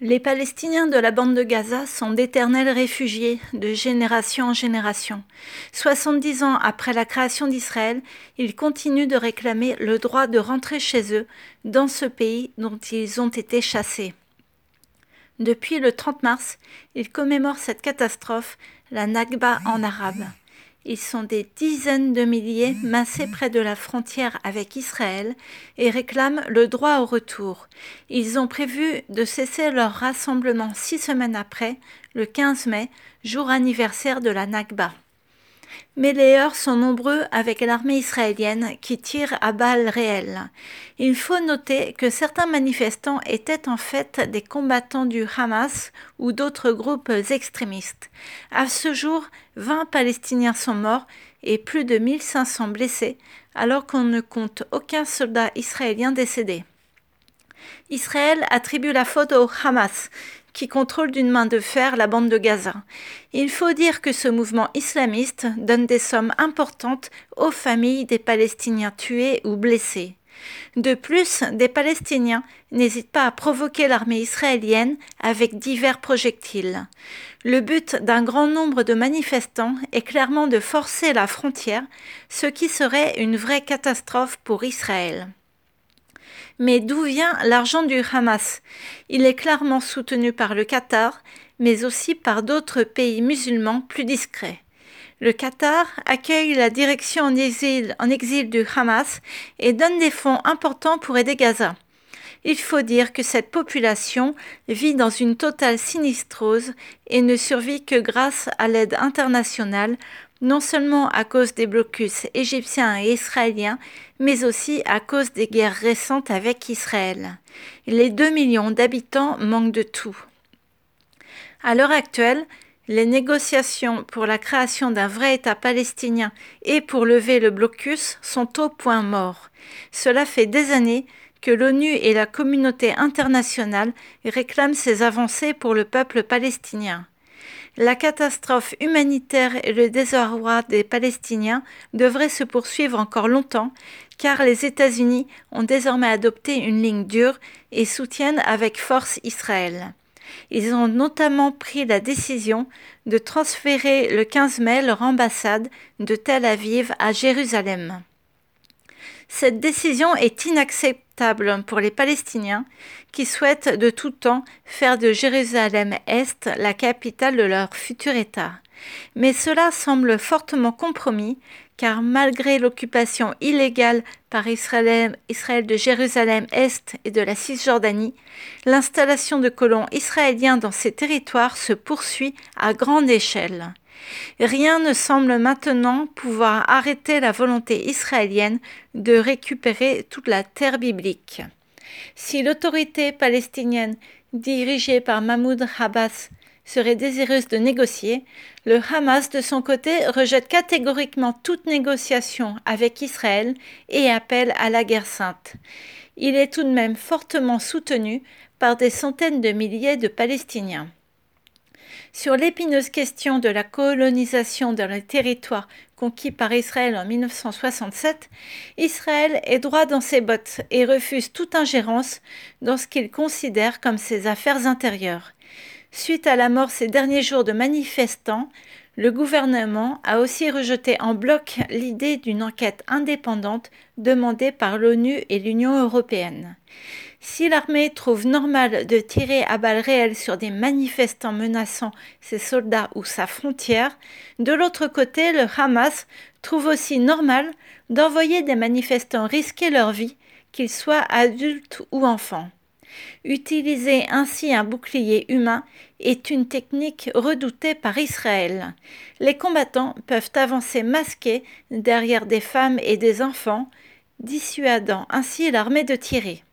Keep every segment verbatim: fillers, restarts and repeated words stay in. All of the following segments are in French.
Les Palestiniens de la bande de Gaza sont d'éternels réfugiés de génération en génération. soixante-dix ans après la création d'Israël, ils continuent de réclamer le droit de rentrer chez eux, dans ce pays dont ils ont été chassés. Depuis le trente mars, ils commémorent cette catastrophe, la Nakba en arabe. Ils sont des dizaines de milliers massés près de la frontière avec Israël et réclament le droit au retour. Ils ont prévu de cesser leur rassemblement six semaines après, le quinze mai, jour anniversaire de la Nakba. Mais les heurts sont nombreux avec l'armée israélienne qui tire à balles réelles. Il faut noter que certains manifestants étaient en fait des combattants du Hamas ou d'autres groupes extrémistes. À ce jour, vingt Palestiniens sont morts et plus de mille cinq cents blessés, alors qu'on ne compte aucun soldat israélien décédé. Israël attribue la faute au Hamas, qui contrôle d'une main de fer la bande de Gaza. Il faut dire que ce mouvement islamiste donne des sommes importantes aux familles des Palestiniens tués ou blessés. De plus, des Palestiniens n'hésitent pas à provoquer l'armée israélienne avec divers projectiles. Le but d'un grand nombre de manifestants est clairement de forcer la frontière, ce qui serait une vraie catastrophe pour Israël. Mais d'où vient l'argent du Hamas? Il est clairement soutenu par le Qatar, mais aussi par d'autres pays musulmans plus discrets. Le Qatar accueille la direction en exil, en exil du Hamas et donne des fonds importants pour aider Gaza. Il faut dire que cette population vit dans une totale sinistrose et ne survit que grâce à l'aide internationale, non seulement à cause des blocus égyptiens et israéliens, mais aussi à cause des guerres récentes avec Israël. Les deux millions d'habitants manquent de tout. À l'heure actuelle, les négociations pour la création d'un vrai État palestinien et pour lever le blocus sont au point mort. Cela fait des années que l'ONU et la communauté internationale réclament ces avancées pour le peuple palestinien. La catastrophe humanitaire et le désarroi des Palestiniens devraient se poursuivre encore longtemps, car les États-Unis ont désormais adopté une ligne dure et soutiennent avec force Israël. Ils ont notamment pris la décision de transférer le quinze mai leur ambassade de Tel Aviv à Jérusalem. Cette décision est inacceptable pour les Palestiniens qui souhaitent de tout temps faire de Jérusalem-Est la capitale de leur futur État. Mais cela semble fortement compromis car malgré l'occupation illégale par Israël, Israël de Jérusalem-Est et de la Cisjordanie, l'installation de colons israéliens dans ces territoires se poursuit à grande échelle. Rien ne semble maintenant pouvoir arrêter la volonté israélienne de récupérer toute la terre biblique. Si l'autorité palestinienne, dirigée par Mahmoud Abbas, serait désireuse de négocier, le Hamas, de son côté, rejette catégoriquement toute négociation avec Israël et appelle à la guerre sainte. Il est tout de même fortement soutenu par des centaines de milliers de Palestiniens. Sur l'épineuse question de la colonisation dans les territoires conquis par Israël en mille neuf cent soixante-sept, Israël est droit dans ses bottes et refuse toute ingérence dans ce qu'il considère comme ses affaires intérieures. Suite à la mort ces derniers jours de manifestants, le gouvernement a aussi rejeté en bloc l'idée d'une enquête indépendante demandée par l'ONU et l'Union européenne. Si l'armée trouve normal de tirer à balles réelles sur des manifestants menaçant ses soldats ou sa frontière, de l'autre côté, le Hamas trouve aussi normal d'envoyer des manifestants risquer leur vie, qu'ils soient adultes ou enfants. Utiliser ainsi un bouclier humain est une technique redoutée par Israël. Les combattants peuvent avancer masqués derrière des femmes et des enfants, dissuadant ainsi l'armée de tirer.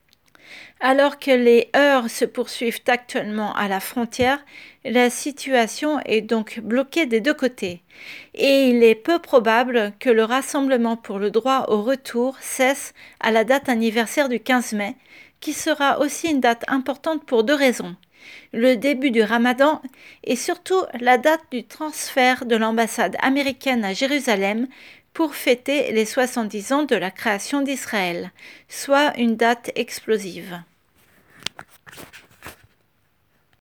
Alors que les heurts se poursuivent actuellement à la frontière, la situation est donc bloquée des deux côtés. Et il est peu probable que le rassemblement pour le droit au retour cesse à la date anniversaire du quinze mai, qui sera aussi une date importante pour deux raisons. Le début du Ramadan et surtout la date du transfert de l'ambassade américaine à Jérusalem pour fêter les soixante-dix ans de la création d'Israël, soit une date explosive.